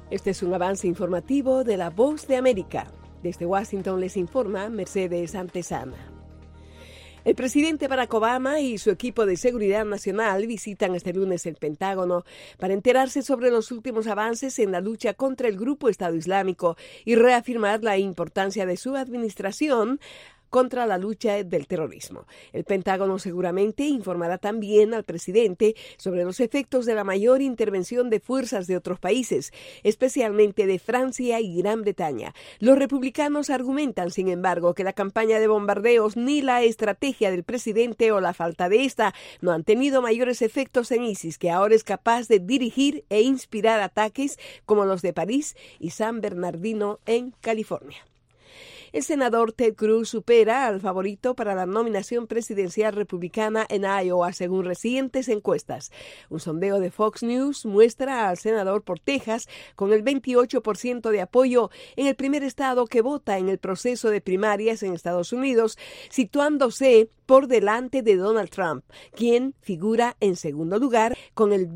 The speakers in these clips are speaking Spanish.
Este es un avance informativo de La Voz de América. Desde Washington les informa Mercedes Antezana. El presidente Barack Obama y su equipo de seguridad nacional visitan este lunes el Pentágono para enterarse sobre los últimos avances en la lucha contra el grupo Estado Islámico y reafirmar la importancia de su administración contra la lucha del terrorismo. El Pentágono seguramente informará también al presidente sobre los efectos de la mayor intervención de fuerzas de otros países, especialmente de Francia y Gran Bretaña. Los republicanos argumentan, sin embargo, que la campaña de bombardeos ni la estrategia del presidente o la falta de esta no han tenido mayores efectos en ISIS, que ahora es capaz de dirigir e inspirar ataques como los de París y San Bernardino en California. El senador Ted Cruz supera al favorito para la nominación presidencial republicana en Iowa, según recientes encuestas. Un sondeo de Fox News muestra al senador por Texas con el 28% de apoyo en el primer estado que vota en el proceso de primarias en Estados Unidos, situándose por delante de Donald Trump, quien figura en segundo lugar con el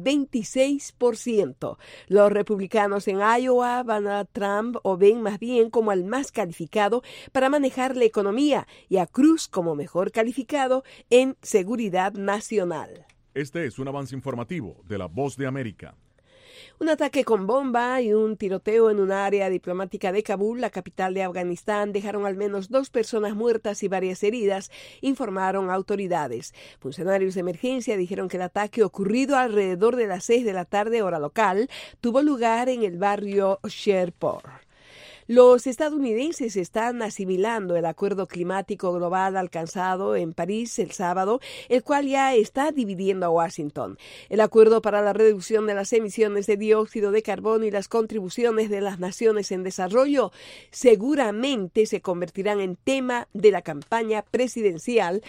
26%. Los republicanos en Iowa van a Trump o ven más bien como el más calificado para manejar la economía y a Cruz como mejor calificado en seguridad nacional. Este es un avance informativo de La Voz de América. Un ataque con bomba y un tiroteo en un área diplomática de Kabul, la capital de Afganistán, dejaron al menos 2 personas muertas y varias heridas, informaron autoridades. Funcionarios de emergencia dijeron que el ataque, ocurrido alrededor de las 6 de la tarde hora local, tuvo lugar en el barrio Sherpur. Los estadounidenses están asimilando el acuerdo climático global alcanzado en París el sábado, el cual ya está dividiendo a Washington. El acuerdo para la reducción de las emisiones de dióxido de carbono y las contribuciones de las naciones en desarrollo seguramente se convertirán en tema de la campaña presidencial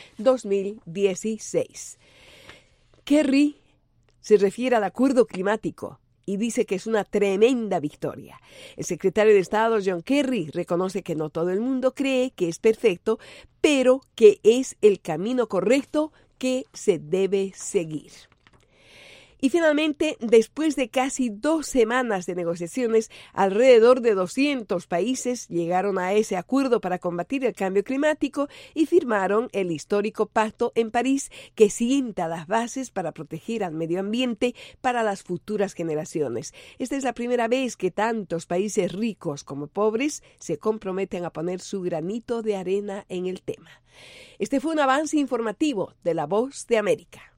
2016. Kerry se refiere al acuerdo climático y dice que es una tremenda victoria. El secretario de Estado, John Kerry, reconoce que no todo el mundo cree que es perfecto, pero que es el camino correcto que se debe seguir. Y finalmente, después de casi 2 semanas de negociaciones, alrededor de 200 países llegaron a ese acuerdo para combatir el cambio climático y firmaron el histórico pacto en París que sienta las bases para proteger al medio ambiente para las futuras generaciones. Esta es la primera vez que tantos países ricos como pobres se comprometen a poner su granito de arena en el tema. Este fue un avance informativo de La Voz de América.